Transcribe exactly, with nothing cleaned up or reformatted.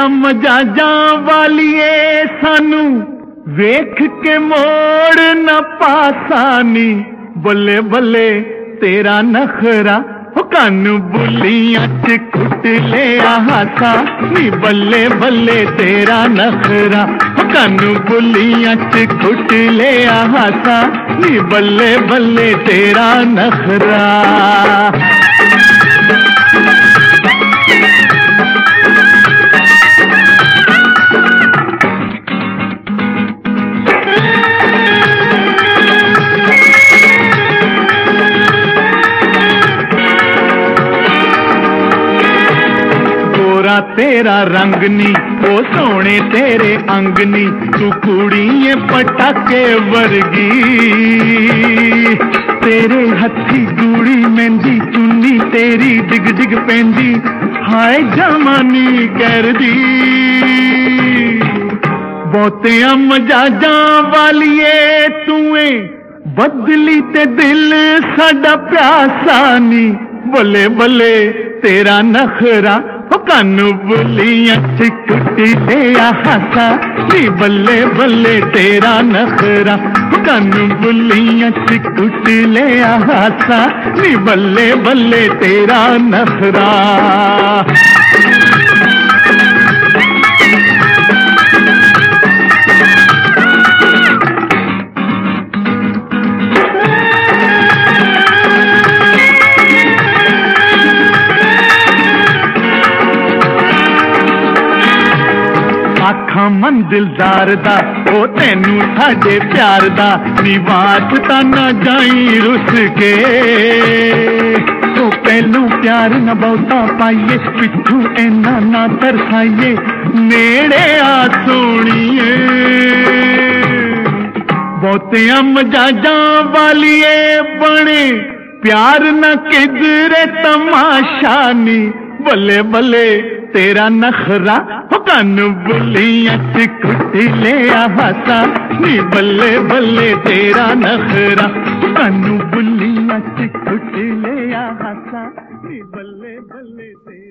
ਮਜਾਜਾਂ ਵਾਲੀਏ ਸਾਨੂੰ ਵੇਖ ਕੇ ਮੋੜ ਨਾ ਪਾਸਾਨੀ ਬੱਲੇ ਬੱਲੇ ਤੇਰਾ ਨਖਰਾ हो कान बुलियां च कुट लिया हासा नी बल्ले बल्ले तेरा नखरा हो कान बुलियां च कुट लिया हासा नी बल्ले बल्ले तेरा नखरा। तेरा रंग नी ओ सोने तेरे अंग नी तू कुड़िए पटाके वर्गी तेरे हथी गूड़ी मेहंदी चुन्नी तेरी डिग डिग पेंदी हाय जमानी कर दी बहुते मजाजा वालिए तूए बदली ते दिल साडा प्यासा नी बल्ले बल्ले तेरा नखरा हो कानू बुलियां च कुट लिया हासा नी बल्ले बल्ले तेरा नखरा हो कानू बुलियां च कुट लिया हासा नी बल्ले बल्ले तेरा नखरा। आखा मन दिलदार दा ओ तेनू साडे प्यार दा निवास ता ना जाई रुस के तो पहलू प्यार न बहुता पाइए पिछू ऐना ना तरसाइए नेड़े आ सोनिए बहुते मजाजा वालिए बने प्यार न किधरे तमाशा नी बल्ले बल्ले तेरा नखरा हो कान बुलियां च कुट लिया हासा नी बल्ले बल्ले तेरा नखरा हो कान बुलियां च कुट लिया हासा नी बल्ले बल्ले तेरा